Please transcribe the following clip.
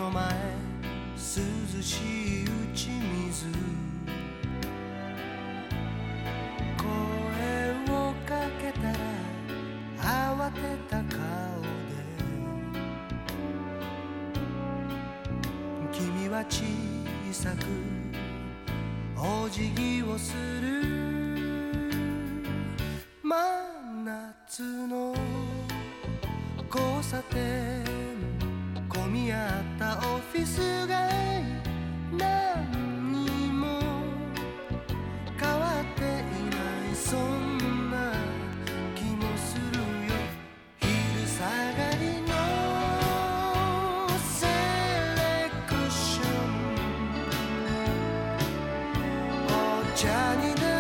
の前涼しい打ち水声をかけたら慌てた顔で君は小さくお辞儀をする真夏の交差点混み合ったオフィス街何にも変わっていないそんな気もするよ昼下がりのセレクションお茶に